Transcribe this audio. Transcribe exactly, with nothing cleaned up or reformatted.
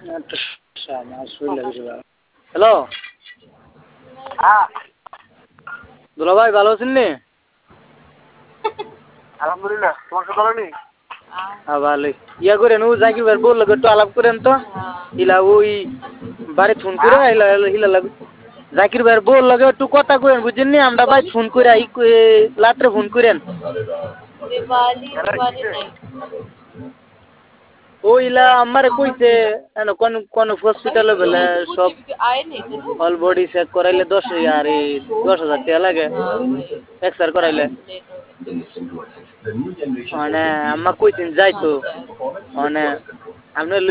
Hello হ্যাঁ দুলা ভাই ভালো আছেন নি? আলহামদুলিল্লাহ, তোমার সাথে ভালো নেই? হ্যাঁ ভালোই। ইয়া করেন ও জাকির ভাই বললো একটু আলাপ করেন তো ইলা ওই বাড়ি ফোন করে হ্যাঁ ইলা ইলা লাগ জাকির ভাইয়ের বল লাগে একটু কথা করেন বুঝছেন নি আমরা ভাই ফোন করে ই রাত্রে ফোন করেন কেন কিসে? ওইলা আমারে কইছে এন কোন কোন হসপিটালে বলে সব অল বডি চেক করাইলে দশ হাজার এই দশ হাজার টাকা লাগে এক্সরে করাইলে মানে আম্মা কইছেন যাইতো মানে আপনি